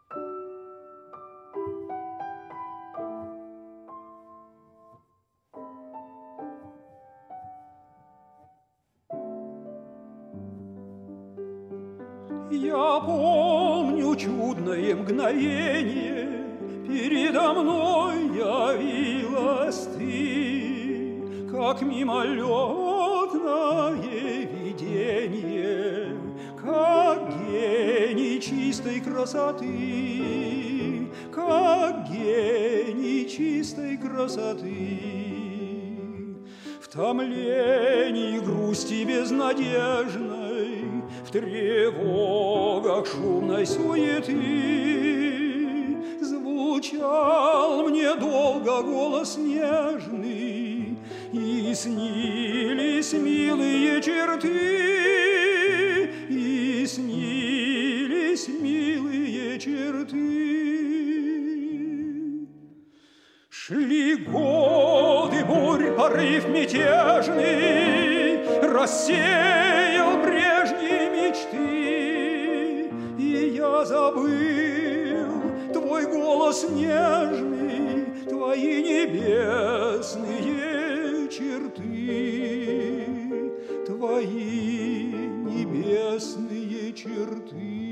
Я помню чудное мгновение, передо мной явилась ты, как мимолетное видение, как гений чистой красоты, как гений чистой красоты. В томлении грусти безнадежной, в тревогах шумной суеты звучал мне долго голос нежный, и снились милые черты, и снились милые черты. Шли годы, бурь, порыв мятежный рассеял прежние мечты, и я забыл твой голос нежный, твои небесные черты, твои небесные черты.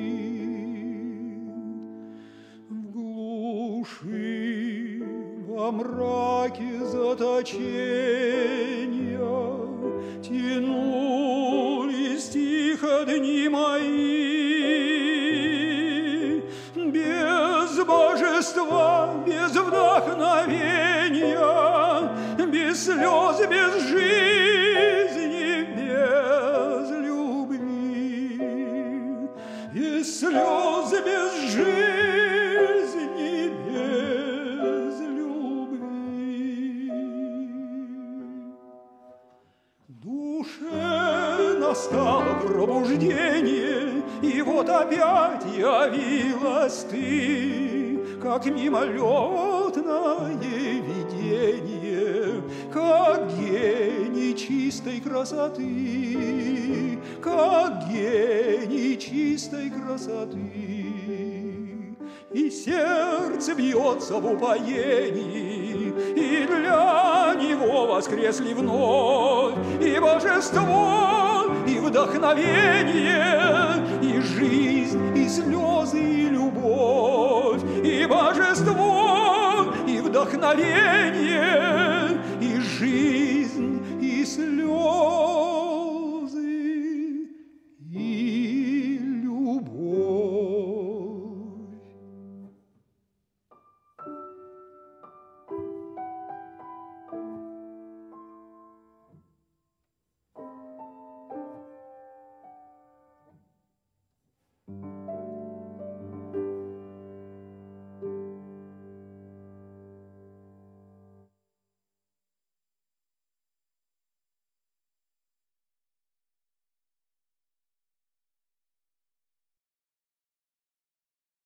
В глуши, во мраке заточения тянулись тихо дни мои, без божества, без вдохновения, без слез, без жизни, без любви, без слез, без жизни, без любви. Душе настало пробуждение, и вот опять явилась ты, как мимолетное видение, как гений чистой красоты, как гений чистой красоты. И сердце бьется в упоении, и для него воскресли вновь и божество, и вдохновение, и жизнь, и слезы, и любовь, и божество, и вдохновение, и жизнь,